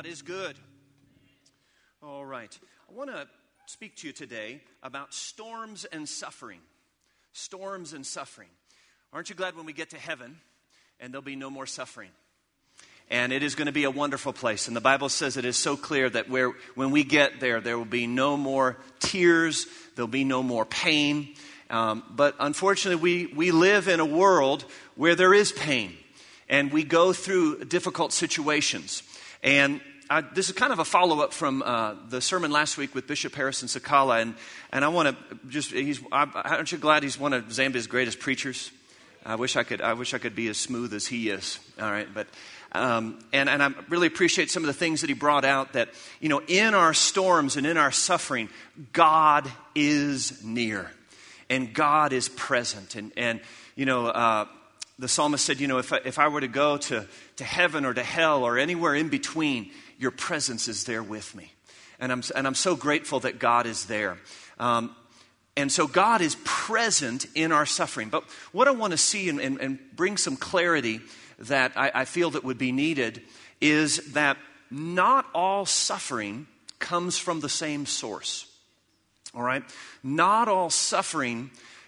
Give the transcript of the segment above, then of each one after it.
God is good. All right. I want to speak to you today about storms and suffering. Storms and suffering. Aren't you glad when we get to heaven and there'll be no more suffering? And it is going to be a wonderful place. And the Bible says it is so clear that when we get there, there will be no more tears, there'll be no more pain. But unfortunately, we live in a world where there is pain. And we go through difficult situations. And this is kind of a follow-up from the sermon last week with Bishop Harrison Sakala. And I want to aren't you glad he's one of Zambia's greatest preachers? I wish I could be as smooth as he is. All right, but and I really appreciate some of the things that he brought out. That in our storms and in our suffering, God is near, and God is present. And the psalmist said, if I were to go to heaven or to hell or anywhere in between, your presence is there with me. And I'm so grateful that God is there. And so God is present in our suffering. But what I want to see and bring some clarity that I feel that would be needed is that not all suffering comes from the same source. All right? Not all suffering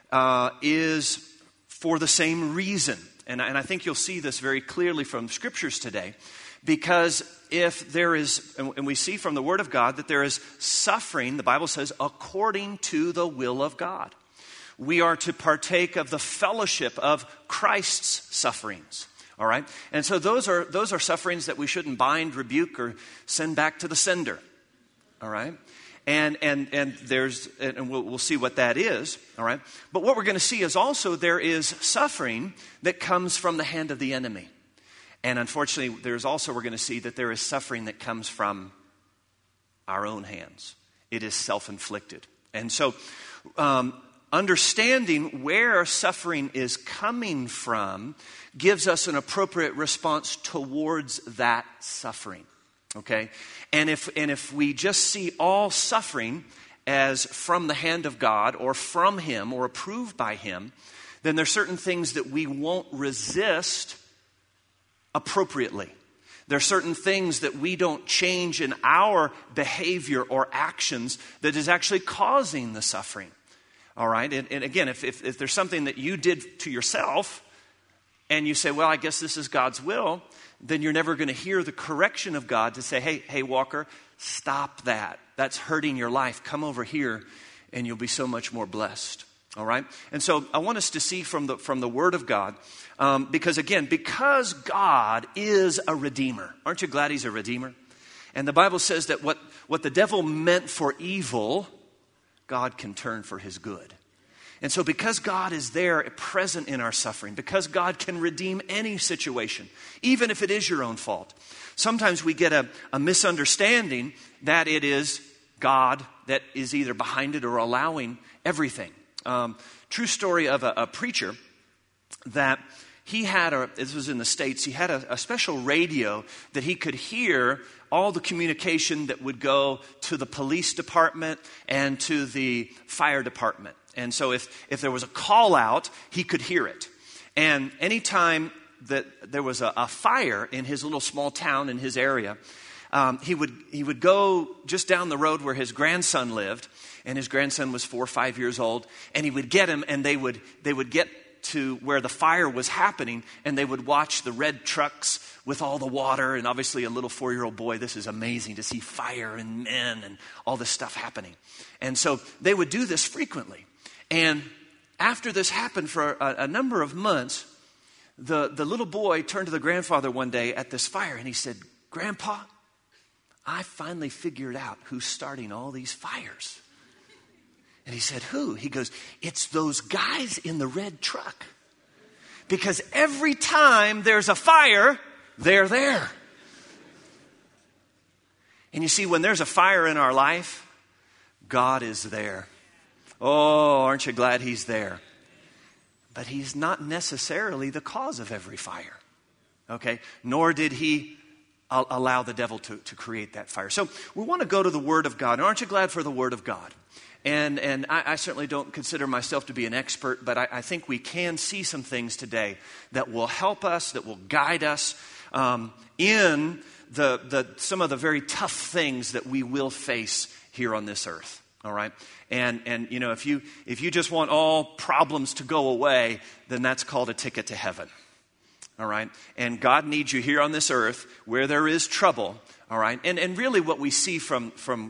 is for the same reason. And I think you'll see this very clearly from scriptures today. Because if there is, and we see from the Word of God that there is suffering, the Bible says, according to the will of God. We are to partake of the fellowship of Christ's sufferings. All right? And so those are sufferings that we shouldn't bind, rebuke, or send back to the sender. All right? And we'll see what that is, all right? But what we're going to see is also there is suffering that comes from the hand of the enemy. And unfortunately, we're going to see that there is suffering that comes from our own hands. It is self-inflicted. And so understanding where suffering is coming from gives us an appropriate response towards that suffering. Okay? And if we just see all suffering as from the hand of God or from Him or approved by Him, then there's certain things that we won't resist appropriately. There are certain things that we don't change in our behavior or actions that is actually causing the suffering. All right? And again, if there's something that you did to yourself and you say, well, I guess this is God's will, then you're never going to hear the correction of God to say, hey, Walker, stop that. That's hurting your life. Come over here and you'll be so much more blessed. All right? And so I want us to see from the Word of God, because God is a redeemer. Aren't you glad He's a redeemer? And the Bible says that what the devil meant for evil, God can turn for His good. And so because God is there present in our suffering, because God can redeem any situation, even if it is your own fault, sometimes we get a misunderstanding that it is God that is either behind it or allowing everything. True story of a preacher that he had, this was in the States, he had a special radio that he could hear all the communication that would go to the police department and to the fire department. And so if there was a call out, he could hear it. And anytime that there was a fire in his little small town in his area, he would go just down the road where his grandson lived, and his grandson was 4 or 5 years old, and he would get him, and they would get to where the fire was happening, and they would watch the red trucks with all the water, and obviously a little 4-year-old boy, this is amazing to see fire and men and all this stuff happening. And so they would do this frequently. And after this happened for a number of months, the little boy turned to the grandfather one day at this fire, and he said, Grandpa, I finally figured out who's starting all these fires. And he said, who? He goes, it's those guys in the red truck. Because every time there's a fire, they're there. And you see, when there's a fire in our life, God is there. Oh, aren't you glad He's there? But He's not necessarily the cause of every fire. Okay? Nor did He allow the devil to create that fire. So we want to go to the Word of God. And aren't you glad for the Word of God? And I certainly don't consider myself to be an expert, but I think we can see some things today that will help us, that will guide us in some of the very tough things that we will face here on this earth. All right, and you know, if you just want all problems to go away, then that's called a ticket to heaven. All right, and God needs you here on this earth where there is trouble. All right, and really what we see from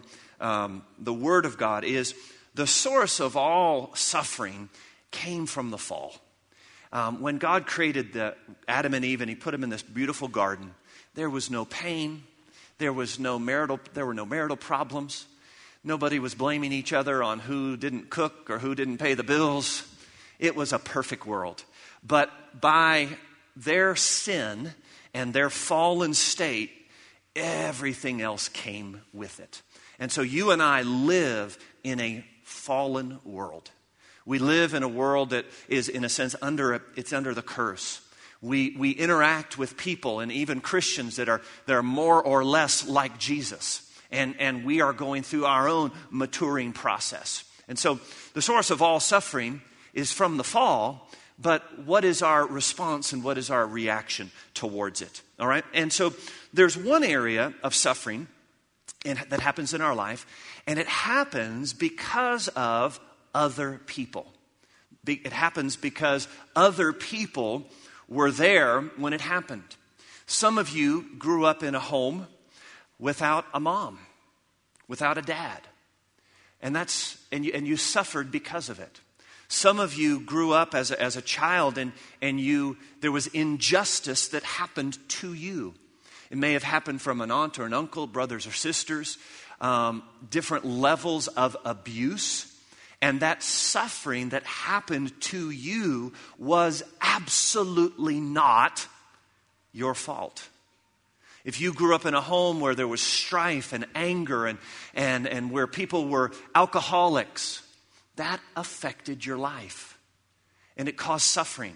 the Word of God is the source of all suffering came from the fall. When God created Adam and Eve and He put them in this beautiful garden, there was no pain, there were no marital problems. Nobody was blaming each other on who didn't cook or who didn't pay the bills. It was a perfect world. But by their sin and their fallen state, everything else came with it. And so you and I live in a fallen world. We live in a world that is, in a sense, under the curse. We interact with people and even Christians that are more or less like Jesus. And we are going through our own maturing process. And so the source of all suffering is from the fall, but what is our response and what is our reaction towards it? All right? And so there's one area of suffering that happens in our life, and it happens because of other people. It happens because other people were there when it happened. Some of you grew up in a home without a mom, without a dad. And you suffered because of it. Some of you grew up as a child and there was injustice that happened to you. It may have happened from an aunt or an uncle, brothers or sisters, different levels of abuse. And that suffering that happened to you was absolutely not your fault. If you grew up in a home where there was strife and anger and where people were alcoholics, that affected your life. And it caused suffering.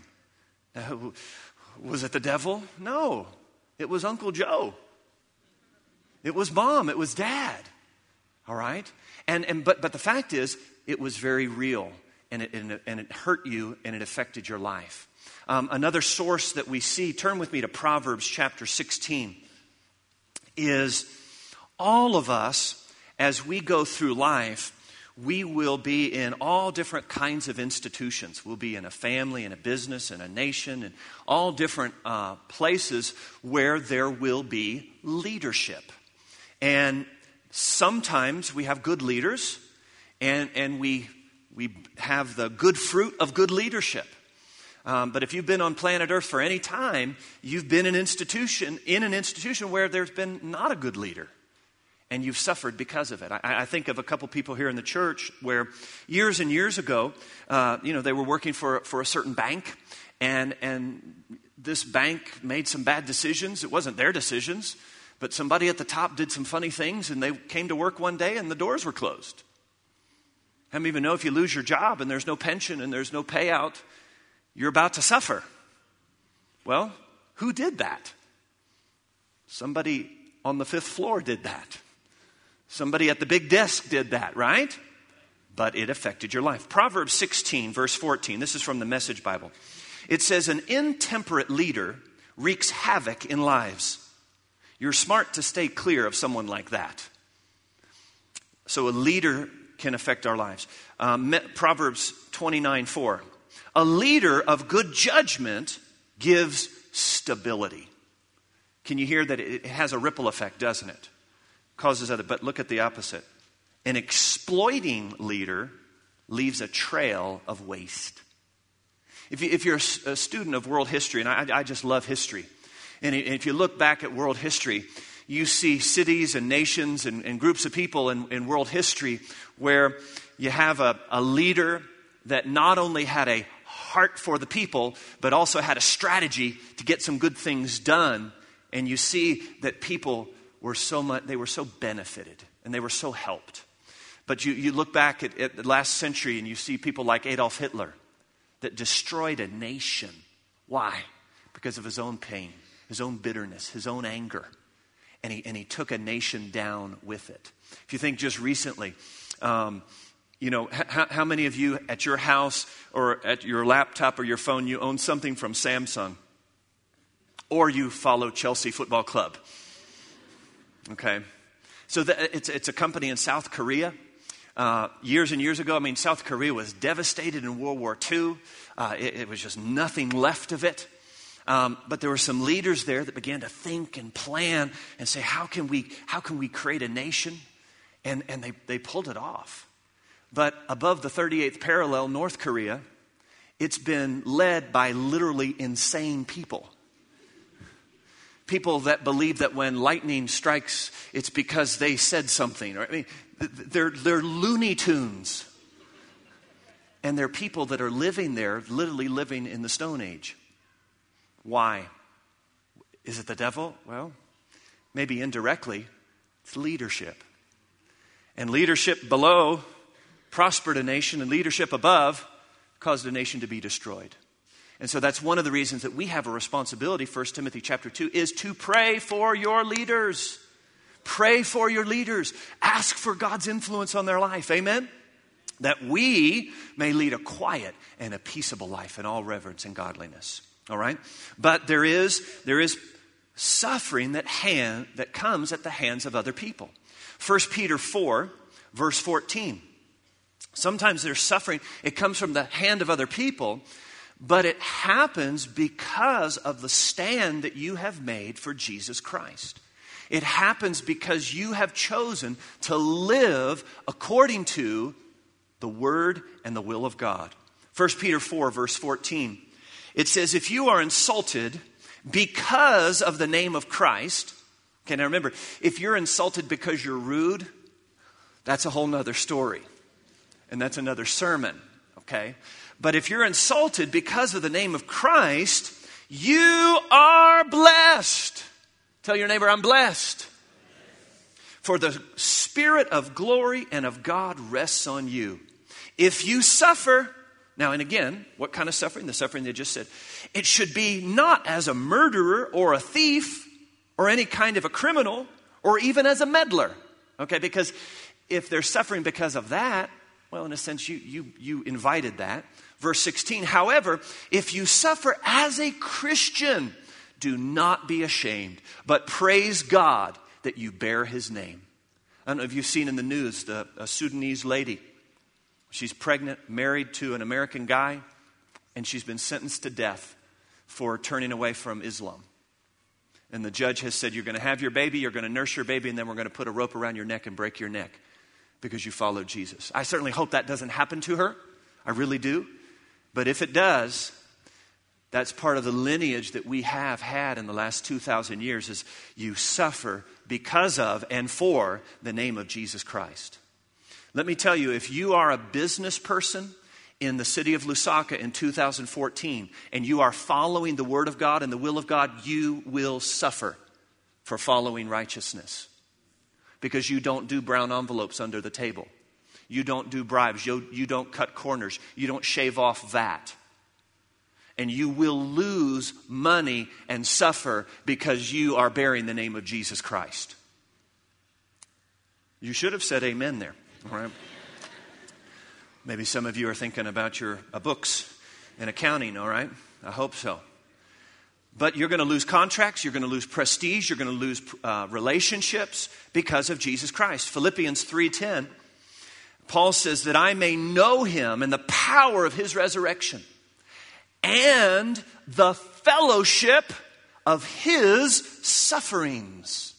Was it the devil? No. It was Uncle Joe. It was Mom. It was Dad. All right? But the fact is, it was very real. And it hurt you and it affected your life. Another source that we see, turn with me to Proverbs chapter 16. Is all of us, as we go through life, we will be in all different kinds of institutions. We'll be in a family, in a business, in a nation, and all different places where there will be leadership. And sometimes we have good leaders, and we have the good fruit of good leadership. But if you've been on planet Earth for any time, you've been in an institution where there's been not a good leader. And you've suffered because of it. I think of a couple people here in the church where years and years ago, they were working for a certain bank. And this bank made some bad decisions. It wasn't their decisions. But somebody at the top did some funny things. And they came to work one day and the doors were closed. How many of you know if you lose your job and there's no pension and there's no payout, you're about to suffer? Well, who did that? Somebody on the 5th floor did that. Somebody at the big desk did that, right? But it affected your life. Proverbs 16, verse 14. This is from the Message Bible. It says, an intemperate leader wreaks havoc in lives. You're smart to stay clear of someone like that. So a leader can affect our lives. Proverbs 29:4. A leader of good judgment gives stability. Can you hear that it has a ripple effect, doesn't it? Causes other, but look at the opposite. An exploiting leader leaves a trail of waste. If you're a student of world history, and I just love history, and if you look back at world history, you see cities and nations and groups of people in world history where you have a leader that not only had a heart for the people, but also had a strategy to get some good things done. And you see that people were they were so benefited and they were so helped. But you look back at the last century and you see people like Adolf Hitler that destroyed a nation. Why? Because of his own pain, his own bitterness, his own anger. and he took a nation down with it. If you think just recently, how many of you at your house or at your laptop or your phone, you own something from Samsung? Or you follow Chelsea Football Club? Okay. So it's a company in South Korea. Years and years ago, South Korea was devastated in World War II. It was just nothing left of it. But there were some leaders there that began to think and plan and say, how can we create a nation? And they pulled it off. But above the 38th parallel, North Korea, it's been led by literally insane people. People that believe that when lightning strikes, it's because they said something. They're Looney Tunes. And they're people that are living there, literally living in the Stone Age. Why? Is it the devil? Well, maybe indirectly, it's leadership. And leadership below prospered a nation, and leadership above caused a nation to be destroyed. And so that's one of the reasons that we have a responsibility, 1 Timothy chapter 2, is to pray for your leaders. Pray for your leaders. Ask for God's influence on their life. Amen? That we may lead a quiet and a peaceable life in all reverence and godliness. All right? But there is suffering that comes at the hands of other people. 1 Peter 4, verse 14. Sometimes there's suffering. It comes from the hand of other people, but it happens because of the stand that you have made for Jesus Christ. It happens because you have chosen to live according to the Word and the will of God. 1 Peter 4, verse 14. It says, if you are insulted because of the name of Christ. Okay, now remember, if you're insulted because you're rude, that's a whole nother story. And that's another sermon, okay? But if you're insulted because of the name of Christ, you are blessed. Tell your neighbor, I'm blessed. For the Spirit of glory and of God rests on you. If you suffer, now and again, what kind of suffering? The suffering they just said. It should be not as a murderer or a thief or any kind of a criminal or even as a meddler. Okay, because if they're suffering because of that, well, in a sense, you invited that. Verse 16, however, if you suffer as a Christian, do not be ashamed, but praise God that you bear his name. I don't know if you've seen in the news, a Sudanese lady. She's pregnant, married to an American guy, and she's been sentenced to death for turning away from Islam. And the judge has said, you're going to have your baby, you're going to nurse your baby, and then we're going to put a rope around your neck and break your neck because you followed Jesus. I certainly hope that doesn't happen to her. I really do. But if it does, that's part of the lineage that we have had in the last 2,000 years is you suffer because of and for the name of Jesus Christ. Let me tell you, if you are a business person in the city of Lusaka in 2014 and you are following the Word of God and the will of God, you will suffer for following righteousness. Because you don't do brown envelopes under the table. You don't do bribes. You don't cut corners. You don't shave off VAT. And you will lose money and suffer because you are bearing the name of Jesus Christ. You should have said amen there. All right. Maybe some of you are thinking about your books and accounting, all right? I hope so. But you're going to lose contracts, you're going to lose prestige, you're going to lose relationships because of Jesus Christ. Philippians 3:10, Paul says that I may know him and the power of his resurrection and the fellowship of his sufferings,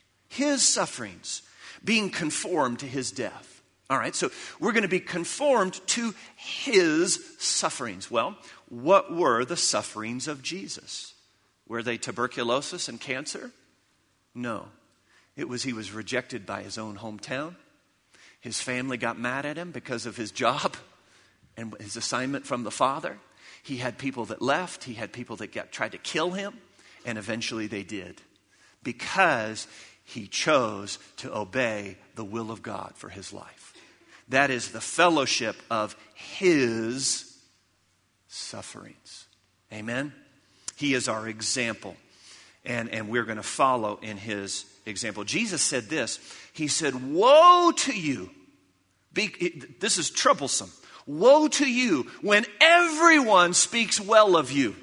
being conformed to his death. All right, so we're going to be conformed to his sufferings. Well, what were the sufferings of Jesus? Were they tuberculosis and cancer? No. It was he was rejected by his own hometown. His family got mad at him because of his job and his assignment from the Father. He had people that left. He had people that tried to kill him. And eventually they did. Because he chose to obey the will of God for his life. That is the fellowship of his sufferings. Amen? He is our example. And we're going to follow in his example. Jesus said this. He said, woe to you. This is troublesome. Woe to you when everyone speaks well of you.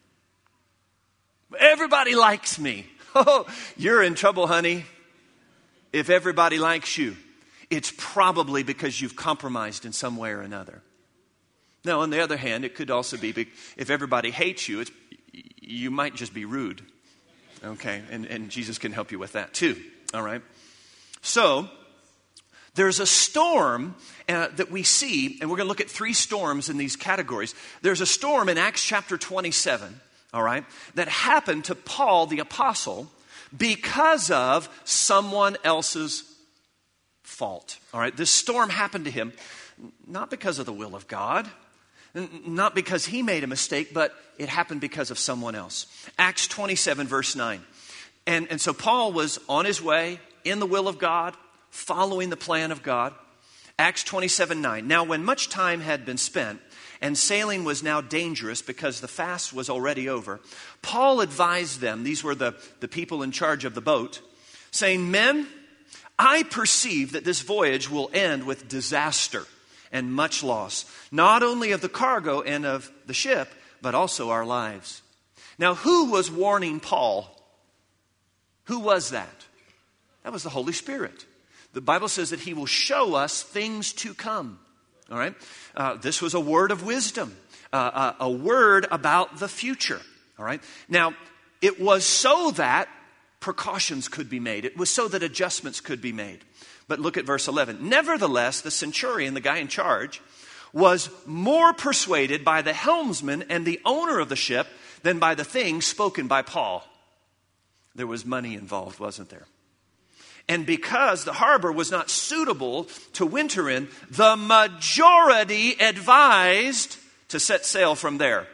Everybody likes me. Oh, you're in trouble, honey. If everybody likes you, it's probably because you've compromised in some way or another. Now, on the other hand, it could also be if everybody hates you, you might just be rude. Okay, and Jesus can help you with that too. All right. So, there's a storm that we see, and we're going to look at 3 storms in these categories. There's a storm in Acts chapter 27, all right, that happened to Paul the apostle because of someone else's fault. All right, this storm happened to him not because of the will of God, not because he made a mistake, but it happened because of someone else. Acts 27, verse 9. And so Paul was on his way in the will of God, following the plan of God. Acts 27:9. Now when much time had been spent, and sailing was now dangerous because the fast was already over, Paul advised them, these were the people in charge of the boat, saying, men, I perceive that this voyage will end with disaster and much loss, not only of the cargo and of the ship, but also our lives. Now who was warning Paul? Who was that? That was the Holy Spirit. The Bible says that he will show us things to come. All right. This was a word of wisdom, a word about the future. All right. Now, it was so that precautions could be made. It was so that adjustments could be made. But look at verse 11. Nevertheless, the centurion, the guy in charge, was more persuaded by the helmsman and the owner of the ship than by the things spoken by Paul. There was money involved, wasn't there? And because the harbor was not suitable to winter in, the majority advised to set sail from there.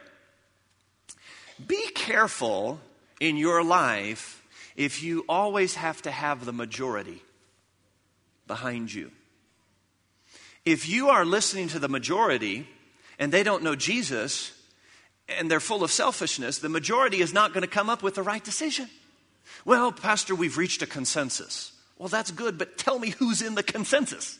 Be careful in your life if you always have to have the majority behind you. If you are listening to the majority and they don't know Jesus and they're full of selfishness, the majority is not going to come up with the right decision. Well, Pastor, we've reached a consensus. Well, that's good, but tell me who's in the consensus.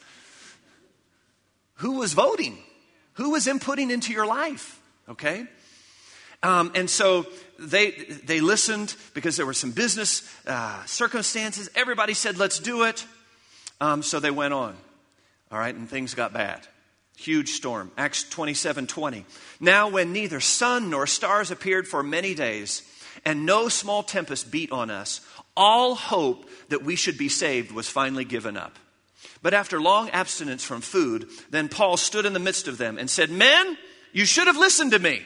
Who was voting? Who was inputting into your life? Okay? And so they listened because there were some business circumstances. Everybody said, let's do it. So they went on. All right, and things got bad. Huge storm. Acts 27:20. Now when neither sun nor stars appeared for many days, and no small tempest beat on us, all hope that we should be saved was finally given up. But after long abstinence from food, then Paul stood in the midst of them and said, men, you should have listened to me.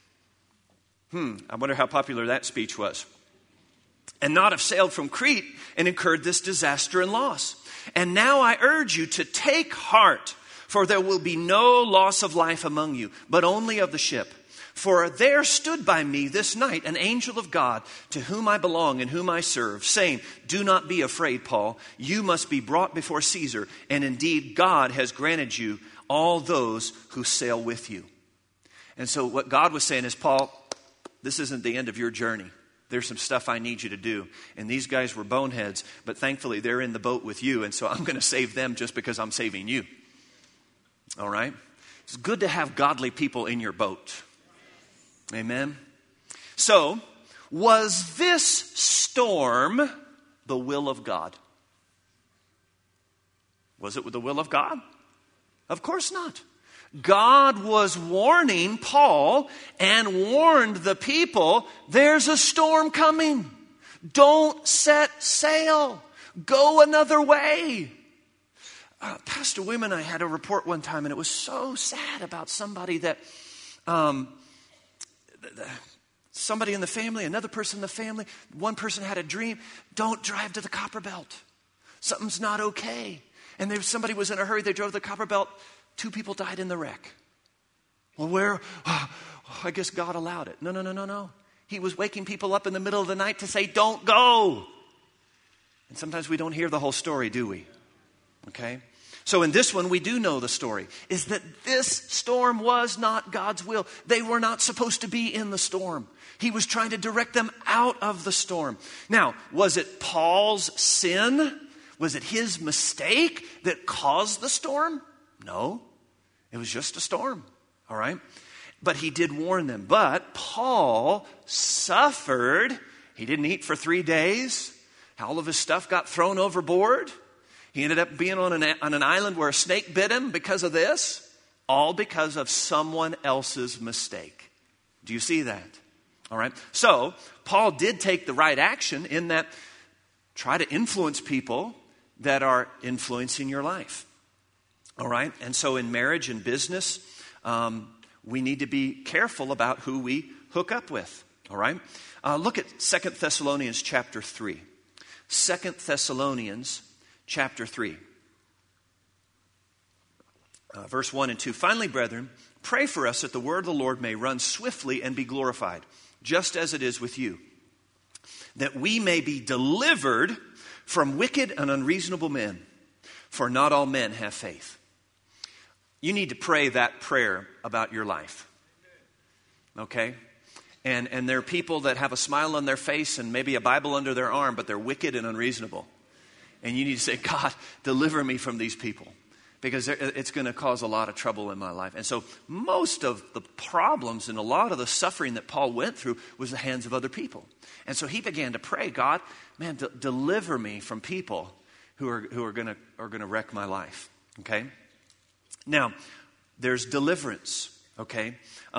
I wonder how popular that speech was. And not have sailed from Crete and incurred this disaster and loss. And now I urge you to take heart, for there will be no loss of life among you, but only of the ship. For there stood by me this night an angel of God, to whom I belong and whom I serve, saying, do not be afraid, Paul. You must be brought before Caesar, and indeed God has granted you all those who sail with you. And so what God was saying is, Paul, this isn't the end of your journey. There's some stuff I need you to do. And these guys were boneheads, but thankfully they're in the boat with you, and so I'm going to save them just because I'm saving you. All right? It's good to have godly people in your boat. Amen. So, was this storm the will of God? Was it the will of God? Of course not. God was warning Paul and warned the people, there's a storm coming. Don't set sail. Go another way. Pastor Wim and I had a report one time, and it was so sad about somebody that somebody in the family, another person in the family, one person had a dream. Don't drive to the Copper Belt. Something's not okay. And somebody was in a hurry. They drove the Copper Belt. 2 people died in the wreck. Well, where? Oh, I guess God allowed it. No. He was waking people up in the middle of the night to say, don't go. And sometimes we don't hear the whole story, do we? Okay? So in this one, we do know the story, is that this storm was not God's will. They were not supposed to be in the storm. He was trying to direct them out of the storm. Now, was it Paul's sin? Was it his mistake that caused the storm? No, it was just a storm, all right? But he did warn them. But Paul suffered. He didn't eat for 3 days. All of his stuff got thrown overboard. He ended up being on an island where a snake bit him because of this. All because of someone else's mistake. Do you see that? All right. So Paul did take the right action in that try to influence people that are influencing your life. All right. And so in marriage and business, we need to be careful about who we hook up with. All right. Look at 2 Thessalonians chapter 3. 2 Thessalonians chapter 3. Verse 1 and 2. Finally, brethren, pray for us that the word of the Lord may run swiftly and be glorified, just as it is with you, that we may be delivered from wicked and unreasonable men, for not all men have faith. You need to pray that prayer about your life. Okay? And there are people that have a smile on their face and maybe a Bible under their arm, but they're wicked and unreasonable. And you need to say, God, deliver me from these people, because it's going to cause a lot of trouble in my life. And so most of the problems and a lot of the suffering that Paul went through was the hands of other people. And so he began to pray, God, man, deliver me from people who are going to wreck my life. Okay? Now, there's deliverance. Okay?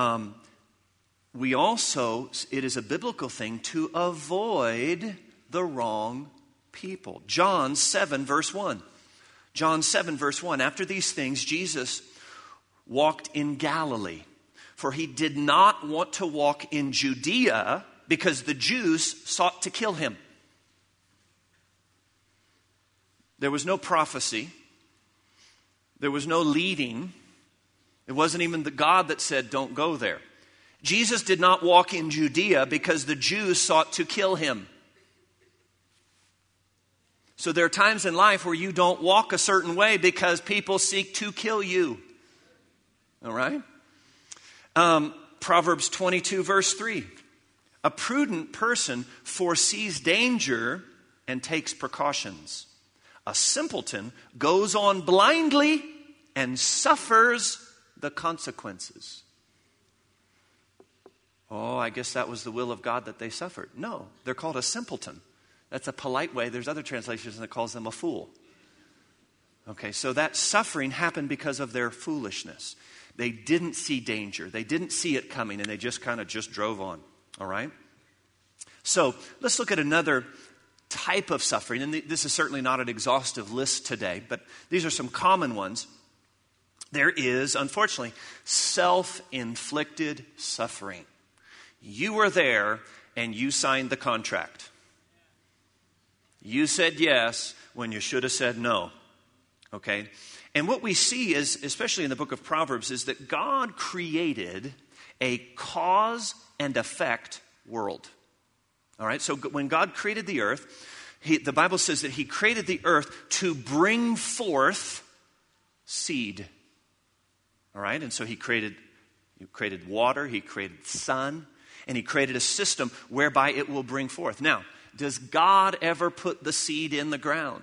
We also, it is a biblical thing to avoid the wrong people. John 7 verse 1. John 7 verse 1. After these things, Jesus walked in Galilee, for he did not want to walk in Judea because the Jews sought to kill him. There was no prophecy. There was no leading. It wasn't even the God that said, don't go there. Jesus did not walk in Judea because the Jews sought to kill him. So there are times in life where you don't walk a certain way because people seek to kill you. All right? Proverbs 22 verse 3. A prudent person foresees danger and takes precautions. A simpleton goes on blindly and suffers the consequences. Oh, I guess that was the will of God that they suffered. No, they're called a simpleton. That's a polite way. There's other translations that calls them a fool. Okay, so that suffering happened because of their foolishness. They didn't see danger. They didn't see it coming, and they just kind of drove on. All right? So let's look at another type of suffering. And this is certainly not an exhaustive list today, but these are some common ones. There is, unfortunately, self-inflicted suffering. You were there and you signed the contract. You said yes when you should have said no. Okay? And what we see is, especially in the book of Proverbs, is that God created a cause and effect world. All right? So when God created the earth, the Bible says that he created the earth to bring forth seed. All right? And so he created water, he created sun, and he created a system whereby it will bring forth. Now, does God ever put the seed in the ground?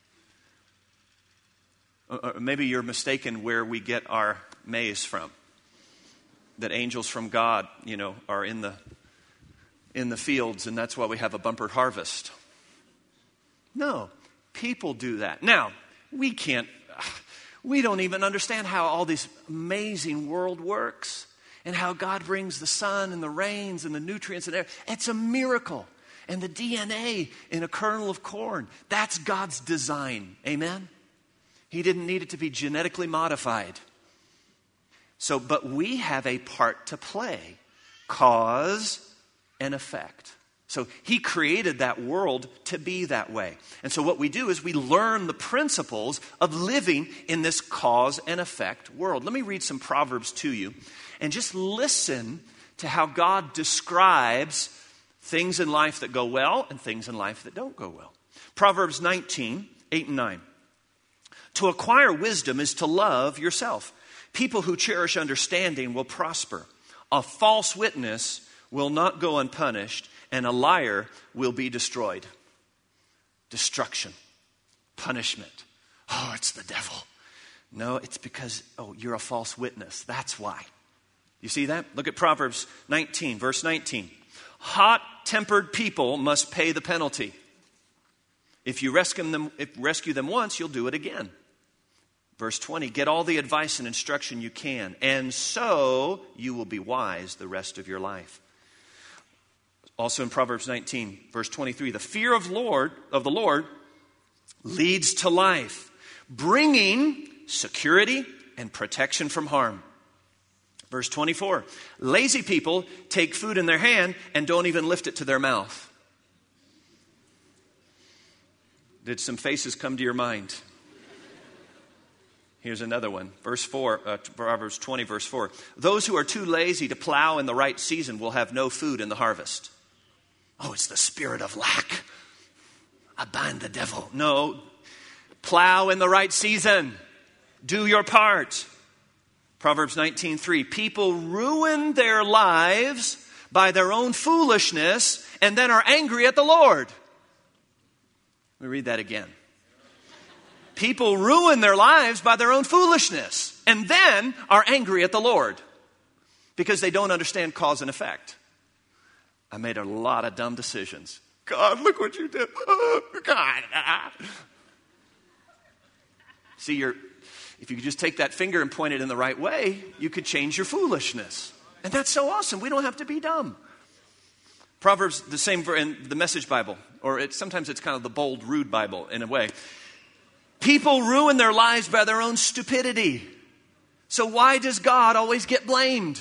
Or maybe you're mistaken where we get our maize from. That angels from God, are in the fields, and that's why we have a bumper harvest. No, people do that. Now, we don't even understand how all this amazing world works and how God brings the sun and the rains and the nutrients and air. It's a miracle. And the DNA in a kernel of corn, that's God's design. Amen? He didn't need it to be genetically modified. So, but we have a part to play. Cause and effect. So he created that world to be that way. And so what we do is we learn the principles of living in this cause and effect world. Let me read some Proverbs to you and just listen to how God describes things in life that go well and things in life that don't go well. Proverbs 19, 8 and 9. To acquire wisdom is to love yourself. People who cherish understanding will prosper. A false witness will not go unpunished, and a liar will be destroyed. Destruction, punishment. Oh, it's the devil. No, it's because, you're a false witness. That's why. You see that? Look at Proverbs 19, verse 19. Hot-tempered people must pay the penalty. If you rescue them once, you'll do it again. Verse 20, get all the advice and instruction you can, and so you will be wise the rest of your life. Also in Proverbs 19, verse 23, the fear of the Lord leads to life, bringing security and protection from harm. Verse 24, lazy people take food in their hand and don't even lift it to their mouth. Did some faces come to your mind? Here's another one. Proverbs 20, verse 4. Those who are too lazy to plow in the right season will have no food in the harvest. Oh, it's the spirit of lack. I bind the devil. No, plow in the right season. Do your part. Proverbs 19:3. People ruin their lives by their own foolishness and then are angry at the Lord. Let me read that again. People ruin their lives by their own foolishness and then are angry at the Lord because they don't understand cause and effect. I made a lot of dumb decisions. God, look what you did. Oh, God. See, if you could just take that finger and point it in the right way, you could change your foolishness. And that's so awesome. We don't have to be dumb. Proverbs, the same in the Message Bible, or sometimes it's kind of the bold, rude Bible in a way. People ruin their lives by their own stupidity. So why does God always get blamed?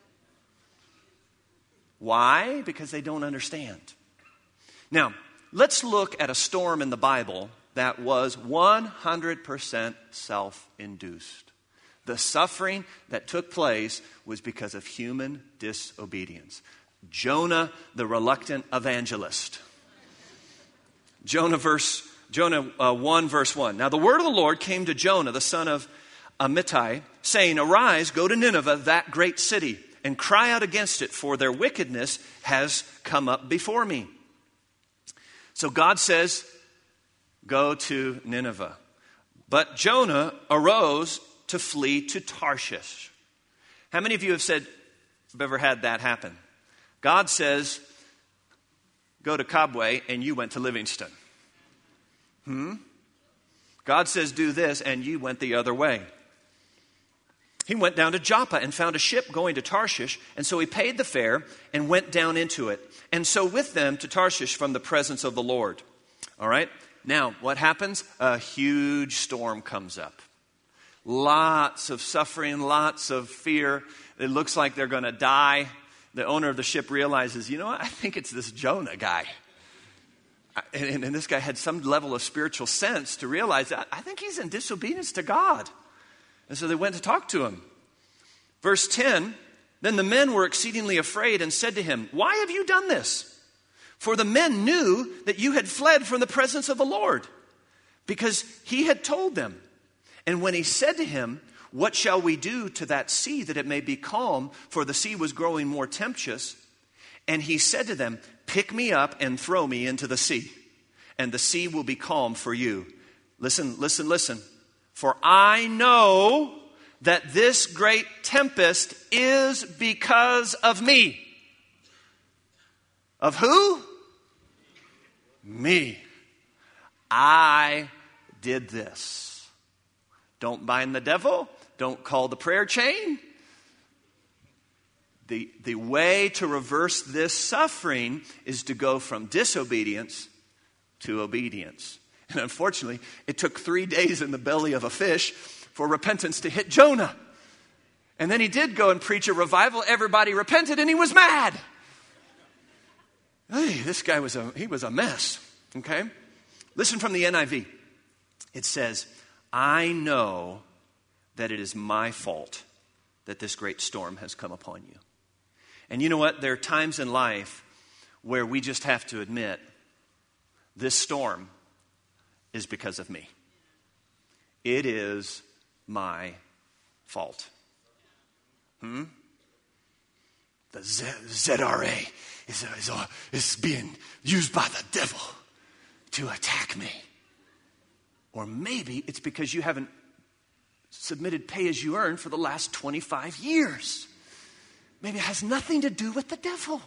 Why? Because they don't understand. Now, let's look at a storm in the Bible that was 100% self-induced. The suffering that took place was because of human disobedience. Jonah, the reluctant evangelist. Jonah 1, verse 1. Now the word of the Lord came to Jonah, the son of Amittai, saying, arise, go to Nineveh, that great city, and cry out against it, for their wickedness has come up before me. So God says, go to Nineveh. But Jonah arose to flee to Tarshish. How many of you have ever had that happen? God says, go to Cobway, and you went to Livingston. God says, do this, and you went the other way. He went down to Joppa and found a ship going to Tarshish, and so he paid the fare and went down into it. And so with them to Tarshish from the presence of the Lord. All right? Now, what happens? A huge storm comes up. Lots of suffering, lots of fear. It looks like they're going to die. The owner of the ship realizes, you know what? I think it's this Jonah guy. And this guy had some level of spiritual sense to realize that I think he's in disobedience to God. And so they went to talk to him. Verse 10, then the men were exceedingly afraid and said to him, why have you done this? For the men knew that you had fled from the presence of the Lord, because he had told them. And when he said to him, what shall we do to that sea that it may be calm? For the sea was growing more tempestuous. And he said to them, pick me up and throw me into the sea, and the sea will be calm for you. Listen. For I know that this great tempest is because of me. Of who? Me. I did this. Don't bind the devil. Don't call the prayer chain. The way to reverse this suffering is to go from disobedience to obedience. And unfortunately, it took 3 days in the belly of a fish for repentance to hit Jonah. And then he did go and preach a revival. Everybody repented and he was mad. Hey, this guy was a mess. Okay? Listen from the NIV. It says, I know that it is my fault that this great storm has come upon you. And you know what? There are times in life where we just have to admit this storm is because of me. it is my fault. The ZRA is being used by the devil to attack me. Or maybe it's because you haven't submitted pay as you earn for the last 25 years. Maybe it has nothing to do with the devil.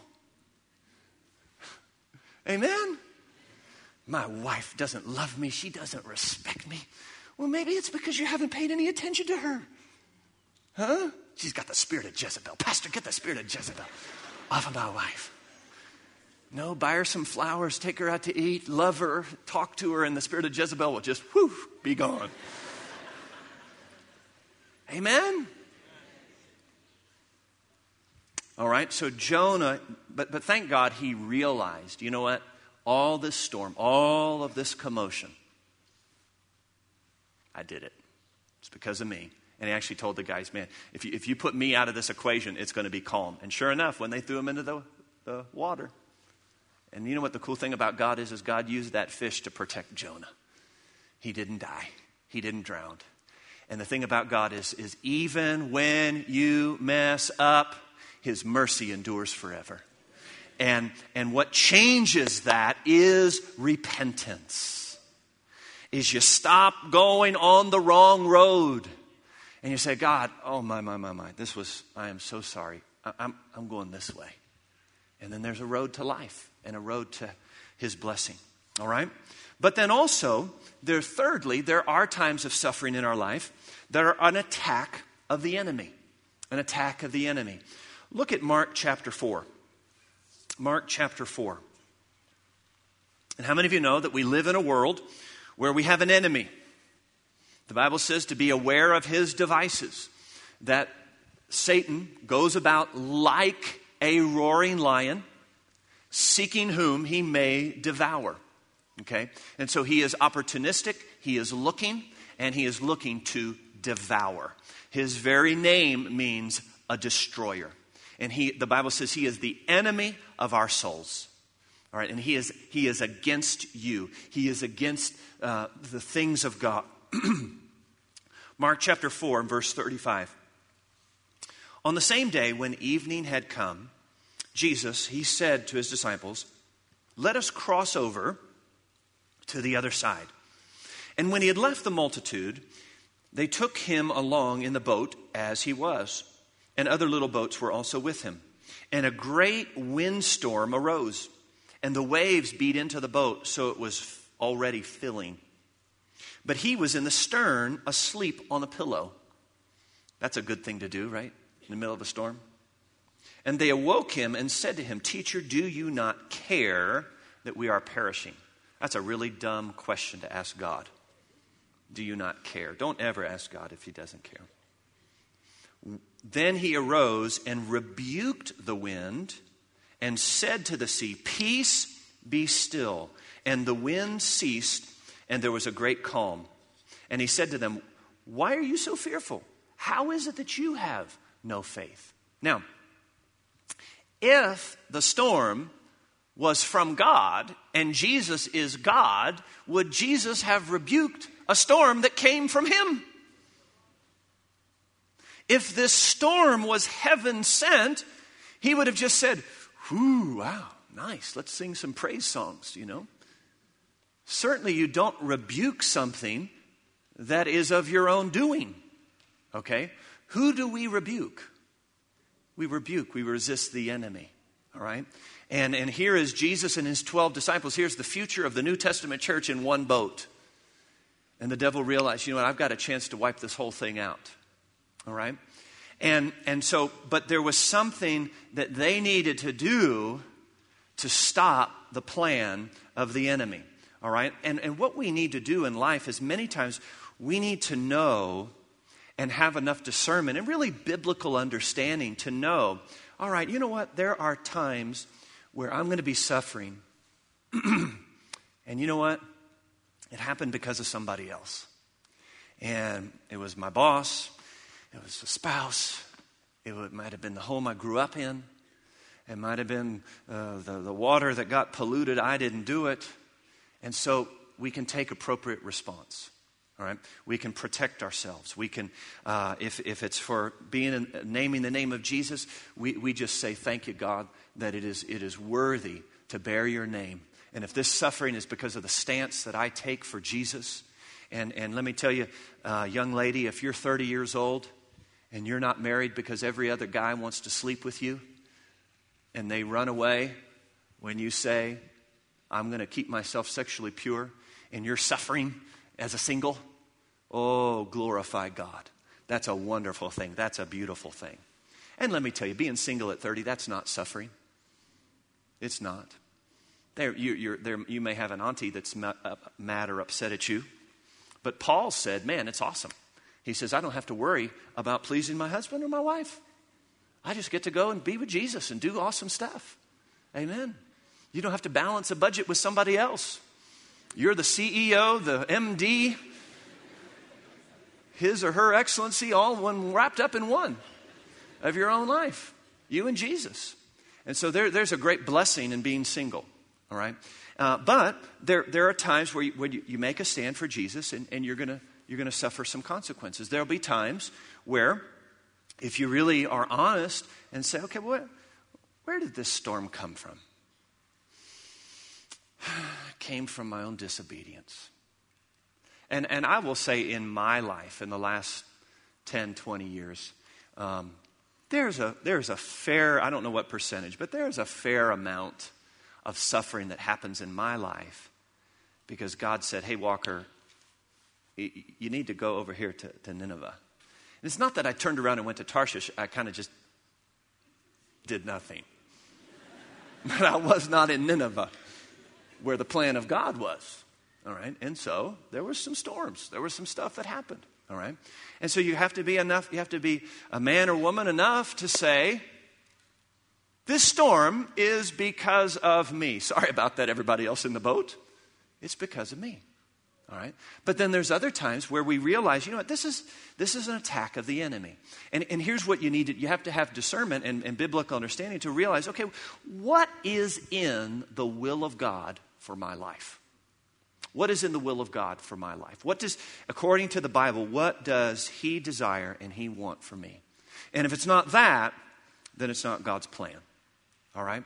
Amen? My wife doesn't love me. She doesn't respect me. Well, maybe it's because you haven't paid any attention to her. Huh? She's got the spirit of Jezebel. Pastor, get the spirit of Jezebel off of my wife. No, buy her some flowers, take her out to eat, love her, talk to her, and the spirit of Jezebel will just, be gone. Amen? All right, so Jonah, but thank God he realized, you know what? All this storm, all of this commotion, I did it. It's because of me. And he actually told the guys, man, if you put me out of this equation, it's going to be calm. And sure enough, when they threw him into the water, and you know what the cool thing about God is God used that fish to protect Jonah. He didn't die. He didn't drown. And the thing about God is even when you mess up, his mercy endures forever. And what changes that is repentance. Is you stop going on the wrong road. And you say, God, oh my. I am so sorry. I'm going this way. And then there's a road to life and a road to his blessing. All right? But then also, there are times of suffering in our life that are an attack of the enemy. An attack of the enemy. Look at Mark chapter 4. Mark chapter 4. And how many of you know that we live in a world where we have an enemy? The Bible says to be aware of his devices. That Satan goes about like a roaring lion, seeking whom he may devour. Okay? And so he is opportunistic, he is looking, and he is looking to devour. His very name means a destroyer. And the Bible says he is the enemy of our souls. All right, and he is against you. He is against the things of God. Mark chapter 4, verse 35. On the same day when evening had come, Jesus, he said to his disciples, "Let us cross over to the other side." And when he had left the multitude, they took him along in the boat as he was, and other little boats were also with him. And a great windstorm arose, and the waves beat into the boat, so it was already filling. But he was in the stern, asleep on a pillow. That's a good thing to do, right? In the middle of a storm. And they awoke him and said to him, "Teacher, do you not care that we are perishing?" That's a really dumb question to ask God. Do you not care? Don't ever ask God if he doesn't care. Then he arose and rebuked the wind and said to the sea, "Peace, be still." And the wind ceased, and there was a great calm. And he said to them, "Why are you so fearful? How is it that you have no faith?" Now, if the storm was from God and Jesus is God, would Jesus have rebuked a storm that came from him? If this storm was heaven sent, he would have just said, "Ooh, wow, nice. Let's sing some praise songs, you know." Certainly you don't rebuke something that is of your own doing. Okay? Who do we rebuke? We resist the enemy. All right? And here is Jesus and his 12 disciples. Here's the future of the New Testament church in one boat. And the devil realized, you know what, I've got a chance to wipe this whole thing out. All right? And so, but there was something that they needed to do to stop the plan of the enemy. All right? And what we need to do in life is many times we need to know and have enough discernment and really biblical understanding to know, all right, you know what? There are times where I'm going to be suffering. And you know what? It happened because of somebody else. And it was my boss. It was a spouse. It might have been the home I grew up in. It might have been the water that got polluted. I didn't do it. And so we can take appropriate response. All right, we can protect ourselves. We can, if it's for naming the name of Jesus, we just say, thank you, God, that it is worthy to bear your name. And if this suffering is because of the stance that I take for Jesus, and let me tell you, young lady, if you're 30 years old and you're not married because every other guy wants to sleep with you, and they run away when you say, I'm going to keep myself sexually pure, and you're suffering as a single, oh, glorify God. That's a wonderful thing. That's a beautiful thing. And let me tell you, being single at 30, that's not suffering. It's not. You may have an auntie that's mad or upset at you. But Paul said, man, it's awesome. He says, I don't have to worry about pleasing my husband or my wife. I just get to go and be with Jesus and do awesome stuff. Amen. You don't have to balance a budget with somebody else. You're the CEO, the MD, his or her excellency, all one wrapped up in one of your own life. You and Jesus. And so there's a great blessing in being single. All right. But there are times where you make a stand for Jesus, and you're gonna suffer some consequences. There'll be times where, if you really are honest and say, okay, where did this storm come from? It came from my own disobedience. And I will say, in my life, in the last 10, 20 years, there's a fair, I don't know what percentage, but there's a fair amount of suffering that happens in my life because God said, hey, Walker, you need to go over here to Nineveh. And it's not that I turned around and went to Tarshish. I kind of just did nothing. But I was not in Nineveh where the plan of God was. All right. And so there were some storms. There was some stuff that happened. All right. And so you have to be a man or woman enough to say, this storm is because of me. Sorry about that, everybody else in the boat. It's because of me. All right. But then there's other times where we realize, you know what, this is an attack of the enemy. And here's what you need. You have to have discernment and biblical understanding to realize, okay, what is in the will of God for my life? What is in the will of God for my life? According to the Bible, what does He desire and He want for me? And if it's not that, then it's not God's plan. All right?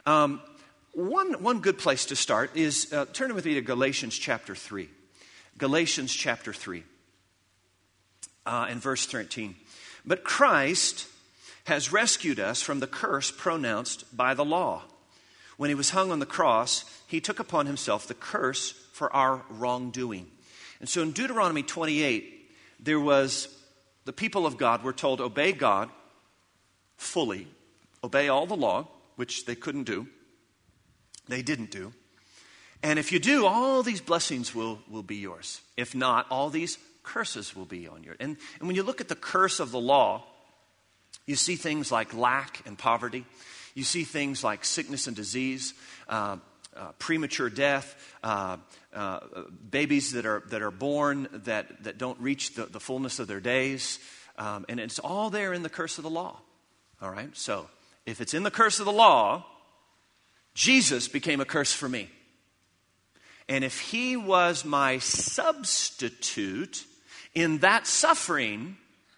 One good place to start is, turn with me to Galatians chapter 3. Galatians chapter 3 and verse 13. But Christ has rescued us from the curse pronounced by the law. When He was hung on the cross, He took upon Himself the curse for our wrongdoing. And so in Deuteronomy 28, the people of God were told, obey God fully, obey all the law, which they couldn't do. They didn't do. And if you do, all these blessings will be yours. If not, all these curses will be on yours. And when you look at the curse of the law, you see things like lack and poverty. You see things like sickness and disease, premature death, babies that are born that don't reach the fullness of their days. And it's all there in the curse of the law. All right? So if it's in the curse of the law, Jesus became a curse for me. And if He was my substitute in that suffering,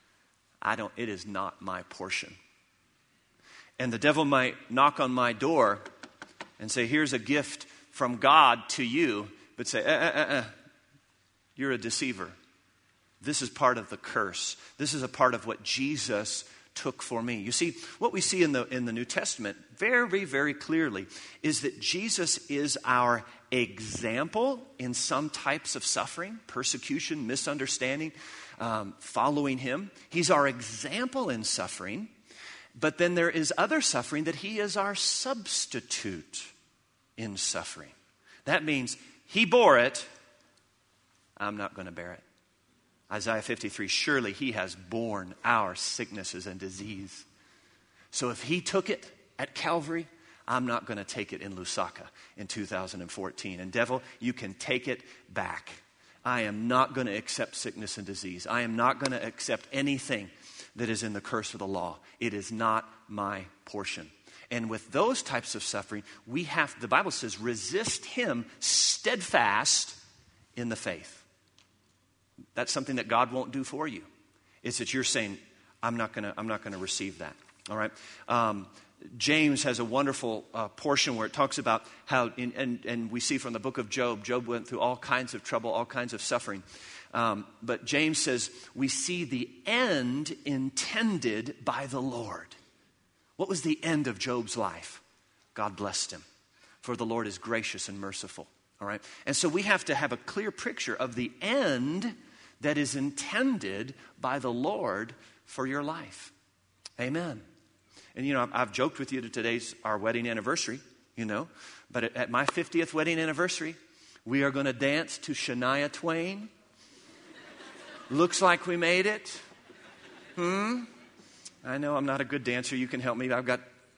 it is not my portion. And the devil might knock on my door and say, here's a gift from God to you, but say, you're a deceiver. This is part of the curse. This is a part of what Jesus took for me. You see, what we see in the New Testament very, very clearly is that Jesus is our example in some types of suffering, persecution, misunderstanding, following Him. He's our example in suffering, but then there is other suffering that He is our substitute in suffering. That means He bore it, I'm not going to bear it. Isaiah 53, surely He has borne our sicknesses and disease. So if He took it at Calvary, I'm not going to take it in Lusaka in 2014. And devil, you can take it back. I am not going to accept sickness and disease. I am not going to accept anything that is in the curse of the law. It is not my portion. And with those types of suffering, the Bible says, resist Him steadfast in the faith. That's something that God won't do for you. It's that you're saying, I'm not gonna receive that. All right. James has a wonderful portion where it talks about how, and we see from the book of Job, Job went through all kinds of trouble, all kinds of suffering. But James says, we see the end intended by the Lord. What was the end of Job's life? God blessed him. For the Lord is gracious and merciful. All right. And so we have to have a clear picture of the end that is intended by the Lord for your life. Amen. And, you know, I've joked with you that today's our wedding anniversary, you know. But at my 50th wedding anniversary, we are going to dance to Shania Twain. Looks like we made it. I know I'm not a good dancer. You can help me. I've got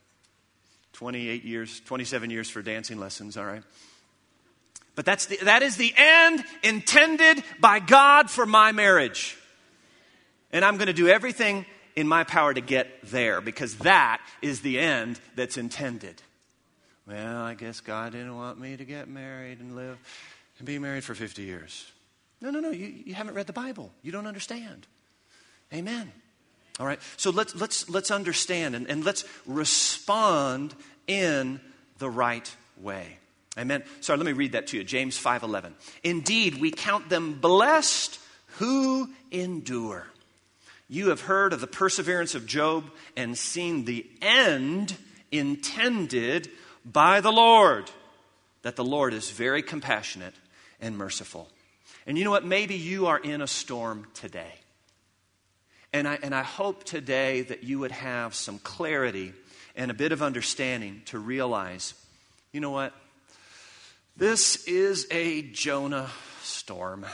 27 years for dancing lessons, all right. But that is the end intended by God for my marriage. And I'm going to do everything in my power to get there, because that is the end that's intended. Well, I guess God didn't want me to get married and live and be married for 50 years. No. You haven't read the Bible. You don't understand. Amen. All right. So let's understand and let's respond in the right way. Amen. Sorry, let me read that to you. James 5:11. Indeed, we count them blessed who endure. You have heard of the perseverance of Job and seen the end intended by the Lord, that the Lord is very compassionate and merciful. And you know what? Maybe you are in a storm today. And I hope today that you would have some clarity and a bit of understanding to realize, you know what? This is a Jonah storm.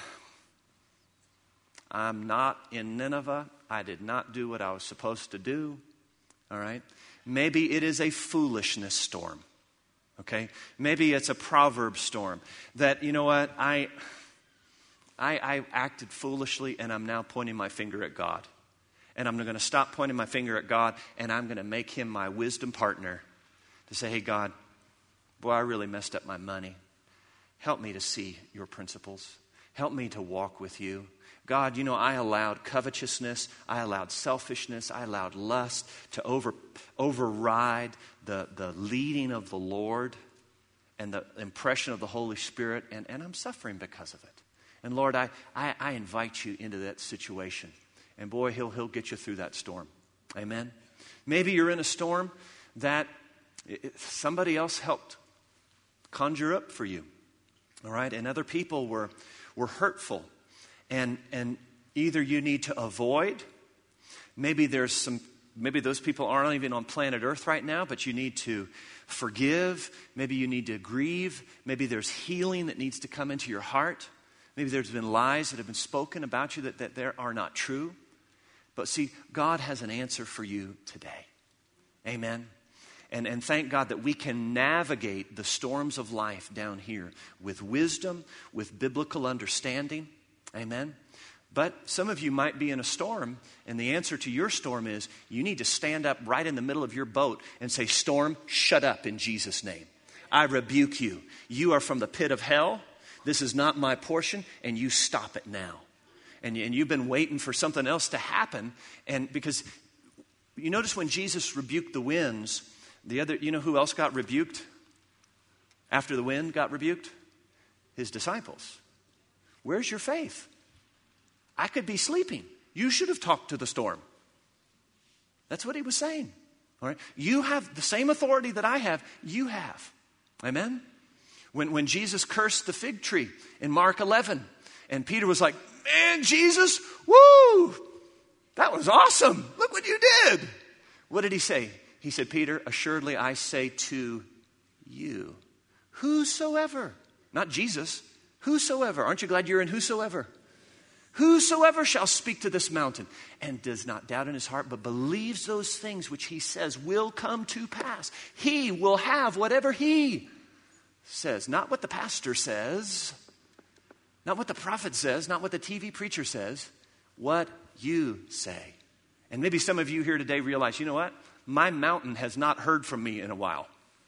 I'm not in Nineveh. I did not do what I was supposed to do. All right? Maybe it is a foolishness storm. Okay? Maybe it's a proverb storm that, you know what, I acted foolishly and I'm now pointing my finger at God. And I'm going to stop pointing my finger at God and I'm going to make him my wisdom partner to say, hey, God, boy, I really messed up my money. Help me to see your principles. Help me to walk with you. God, you know, I allowed covetousness, I allowed selfishness, I allowed lust to override the leading of the Lord and the impression of the Holy Spirit, and I'm suffering because of it. And Lord, I invite you into that situation. And boy, he'll get you through that storm. Amen. Maybe you're in a storm that somebody else helped conjure up for you. All right, and other people were hurtful. And either you need to avoid, maybe those people aren't even on planet Earth right now, but you need to forgive. Maybe you need to grieve. Maybe there's healing that needs to come into your heart. Maybe there's been lies that have been spoken about you that there are not true. But see, God has an answer for you today. Amen. And thank God that we can navigate the storms of life down here with wisdom, with biblical understanding. Amen. But some of you might be in a storm, and the answer to your storm is you need to stand up right in the middle of your boat and say, storm, shut up in Jesus' name. I rebuke you. You are from the pit of hell. This is not my portion, and you stop it now. And you've been waiting for something else to happen. And because you notice when Jesus rebuked the winds, you know who else got rebuked after the wind got rebuked? His disciples. Where's your faith? I could be sleeping. You should have talked to the storm. That's what he was saying. All right? You have the same authority that I have, you have. Amen? When Jesus cursed the fig tree in Mark 11, and Peter was like, man, Jesus, woo, that was awesome. Look what you did. What did he say? He said, Peter, assuredly I say to you, whosoever, not Jesus, whosoever. Aren't you glad you're in whosoever? Whosoever shall speak to this mountain and does not doubt in his heart, but believes those things which he says will come to pass. He will have whatever he says. Not what the pastor says, not what the prophet says, not what the TV preacher says, what you say. And maybe some of you here today realize, you know what? My mountain has not heard from me in a while.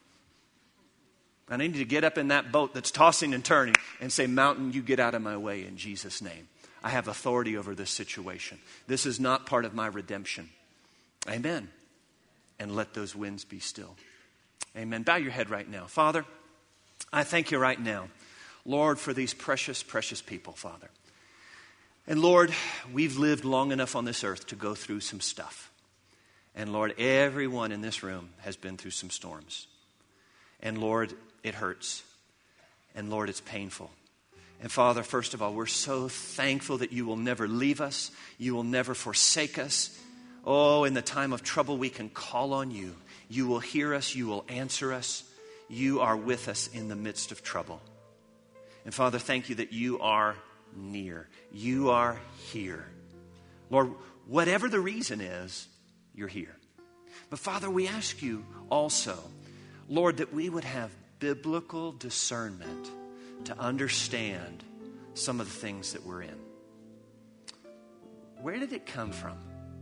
And I need to get up in that boat that's tossing and turning and say, mountain, you get out of my way in Jesus' name. I have authority over this situation. This is not part of my redemption. Amen. And let those winds be still. Amen. Bow your head right now. Father, I thank you right now, Lord, for these precious, precious people, Father. And Lord, we've lived long enough on this earth to go through some stuff. And Lord, everyone in this room has been through some storms. And Lord, it hurts. And Lord, it's painful. And Father, first of all, we're so thankful that you will never leave us. You will never forsake us. Oh, in the time of trouble, we can call on you. You will hear us. You will answer us. You are with us in the midst of trouble. And Father, thank you that you are near. You are here. Lord, whatever the reason is, you're here. But Father, we ask you also, Lord, that we would have biblical discernment to understand some of the things that we're in. Where did it come from?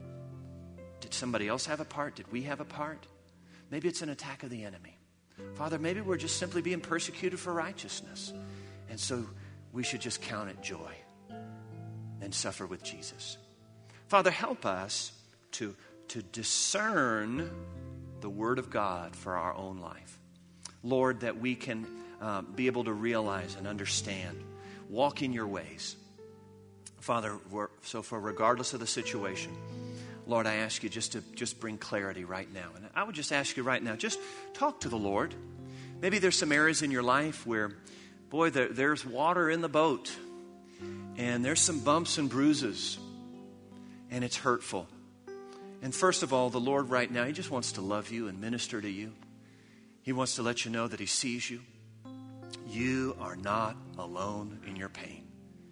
Did somebody else have a part? Did we have a part? Maybe it's an attack of the enemy. Father, maybe we're just simply being persecuted for righteousness. And so we should just count it joy and suffer with Jesus. Father, help us to discern the Word of God for our own life. Lord, that we can be able to realize and understand, walk in your ways. Father, so for regardless of the situation, Lord, I ask you just to bring clarity right now. And I would just ask you right now, just talk to the Lord. Maybe there's some areas in your life where, boy, there's water in the boat. And there's some bumps and bruises. And it's hurtful. And first of all, the Lord right now, He just wants to love you and minister to you. He wants to let you know that He sees you. You are not alone in your pain.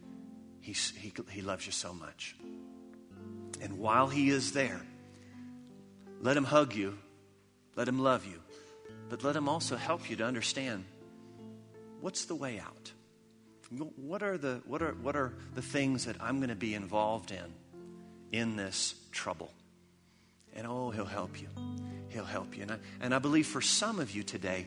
He loves you so much. And while He is there, let Him hug you. Let Him love you. But let Him also help you to understand, what's the way out? What are the things that I'm going to be involved in this trouble? And oh, He'll help you. He'll help you. And I believe for some of you today,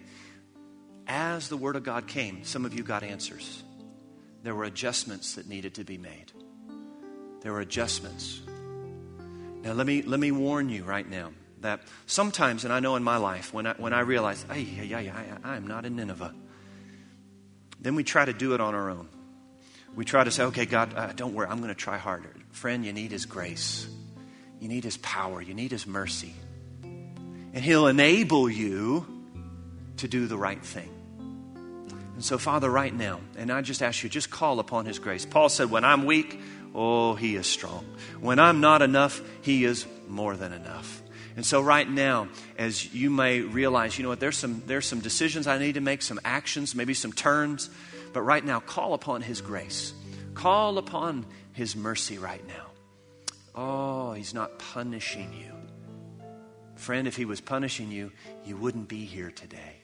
as the Word of God came, some of you got answers. There were adjustments that needed to be made. There were adjustments. Now let me warn you right now that sometimes, and I know in my life, when I realize, I'm not in Nineveh, then we try to do it on our own. We try to say, okay, God, don't worry, I'm going to try harder. Friend, you need His grace. You need His power. You need His mercy. And He'll enable you to do the right thing. And so, Father, right now, and I just ask you, just call upon His grace. Paul said, when I'm weak, oh, He is strong. When I'm not enough, He is more than enough. And so right now, as you may realize, you know what, there's some decisions I need to make, some actions, maybe some turns. But right now, call upon His grace. Call upon His mercy right now. Oh, He's not punishing you. Friend, if He was punishing you, you wouldn't be here today.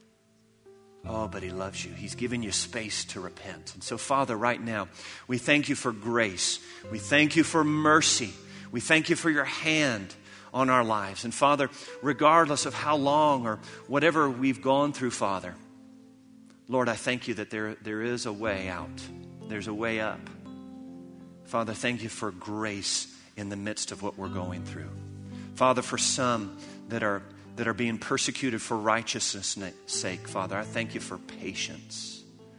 Oh, but He loves you. He's given you space to repent. And so, Father, right now, we thank you for grace. We thank you for mercy. We thank you for your hand on our lives. And Father, regardless of how long or whatever we've gone through, Father, Lord, I thank you that there is a way out. There's a way up. Father, thank you for grace in the midst of what we're going through. Father, for some that are being persecuted for righteousness' sake, Father, I thank you for patience,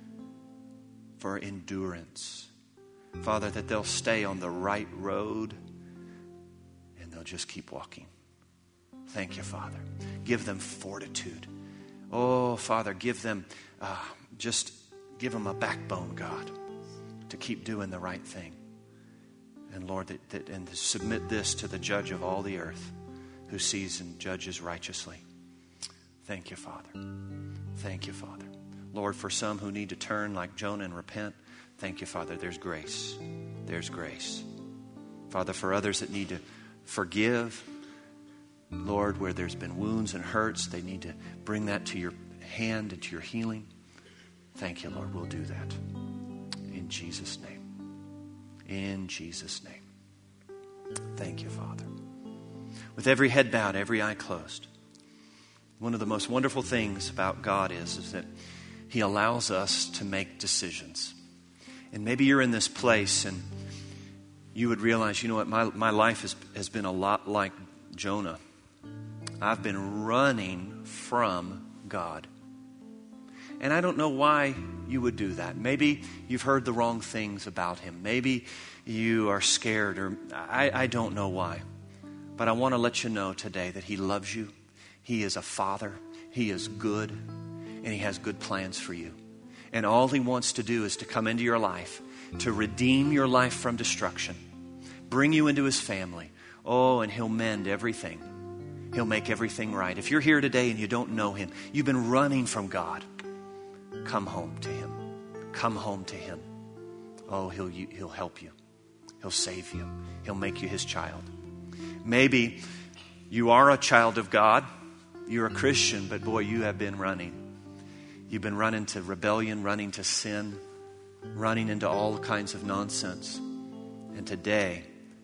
for endurance. Father, that they'll stay on the right road and they'll just keep walking. Thank you, Father. Give them fortitude. Oh, Father, give them a backbone, God, to keep doing the right thing. And Lord, and to submit this to the judge of all the earth, who sees and judges righteously. Thank you, Father. Thank you, Father. Lord, for some who need to turn like Jonah and repent, thank you, Father. There's grace. There's grace. Father, for others that need to forgive, Lord, where there's been wounds and hurts, they need to bring that to your hand and to your healing. Thank you, Lord. We'll do that. In Jesus' name. In Jesus' name. Thank you, Father. With every head bowed, every eye closed, one of the most wonderful things about God is that He allows us to make decisions. And maybe you're in this place and you would realize, you know what, my life has been a lot like Jonah. I've been running from God. And I don't know why you would do that. Maybe you've heard the wrong things about him. Maybe you are scared, or I don't know why. But I want to let you know today that he loves you. He is a father. He is good. And he has good plans for you. And all he wants to do is to come into your life, to redeem your life from destruction, bring you into his family. Oh, and he'll mend everything. He'll make everything right. If you're here today and you don't know him, you've been running from God, come home to him. Come home to him. Oh, he'll help you. He'll save you. He'll make you his child. Maybe you are a child of God. You're a Christian, but boy, you have been running. You've been running to rebellion, running to sin, running into all kinds of nonsense. And today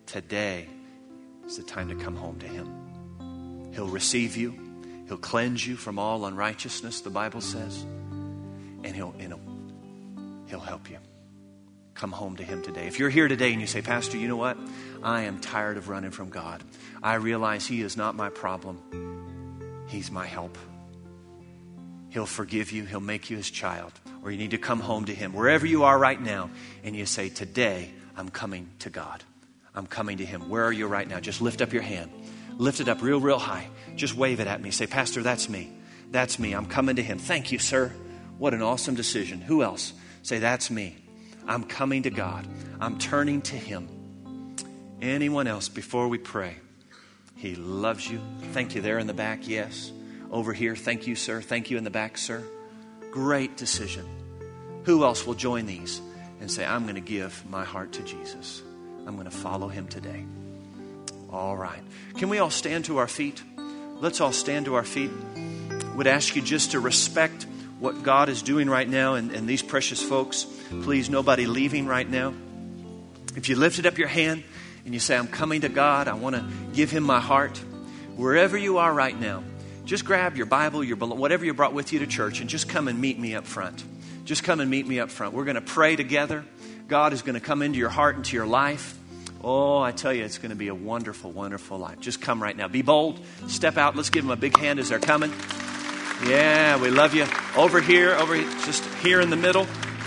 is the time to come home to him. He'll receive you. He'll cleanse you from all unrighteousness, the Bible says. And he'll help you. Come home to him today. If you're here today and you say, Pastor, you know what? I am tired of running from God. I realize he is not my problem. He's my help. He'll forgive you. He'll make you his child. Or you need to come home to him. Wherever you are right now, and you say, today, I'm coming to God. I'm coming to him. Where are you right now? Just lift up your hand. Lift it up real high. Just wave it at me. Say, Pastor, that's me. That's me. I'm coming to him. Thank you, sir. What an awesome decision. Who else? Say, that's me. I'm coming to God. I'm turning to him. Anyone else before we pray? He loves you. Thank you there in the back. Yes. Over here. Thank you, sir. Thank you in the back, sir. Great decision. Who else will join these and say, I'm going to give my heart to Jesus. I'm going to follow him today. All right. Can we all stand to our feet? Let's all stand to our feet. Would ask you just to respect what God is doing right now and these precious folks. Please, nobody leaving right now. If you lifted up your hand and you say, I'm coming to God, I want to give him my heart. Wherever you are right now, just grab your Bible, whatever you brought with you to church, and just come and meet me up front. Just come and meet me up front. We're going to pray together. God is going to come into your heart, into your life. Oh, I tell you, it's going to be a wonderful, wonderful life. Just come right now. Be bold. Step out. Let's give them a big hand as they're coming. Yeah, we love you. Over here, just here in the middle.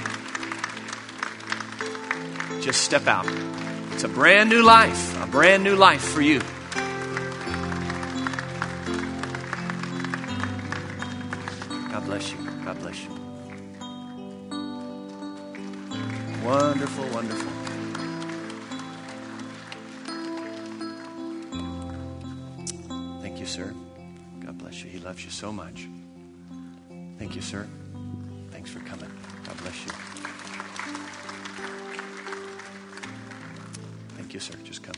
Just step out. It's a brand new life for you. God bless you. God bless you. Wonderful, wonderful. Thank you, sir. God bless you. He loves you so much. Thank you, sir. Thanks for coming. God bless you. Thank you, sir. Just come.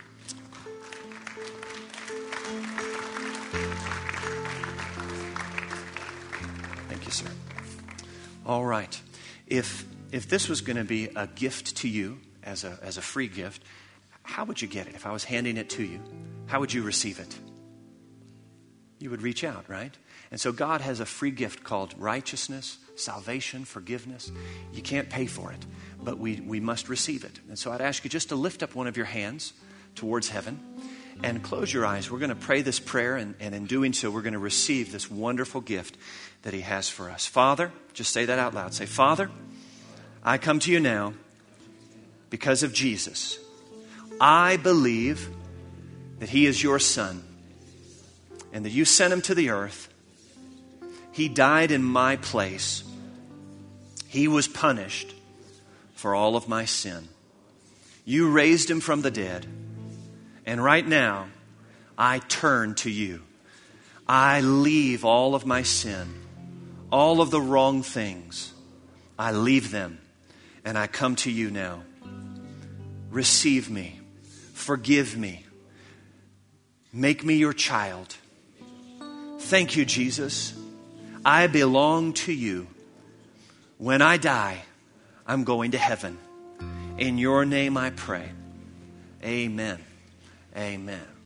Thank you, sir. All right. If this was going to be a gift to you as a free gift, how would you get it? If I was handing it to you, how would you receive it? You would reach out, right? And so God has a free gift called righteousness, salvation, forgiveness. You can't pay for it, but we must receive it. And so I'd ask you just to lift up one of your hands towards heaven and close your eyes. We're going to pray this prayer, and in doing so, we're going to receive this wonderful gift that he has for us. Father, just say that out loud. Say, Father, I come to you now because of Jesus. I believe that he is your son and that you sent him to the earth. He died in my place. He was punished for all of my sin. You raised him from the dead. And right now, I turn to you. I leave all of my sin, all of the wrong things. I leave them, and I come to you now. Receive me. Forgive me. Make me your child. Thank you, Jesus. I belong to you. When I die, I'm going to heaven. In your name I pray. Amen. Amen.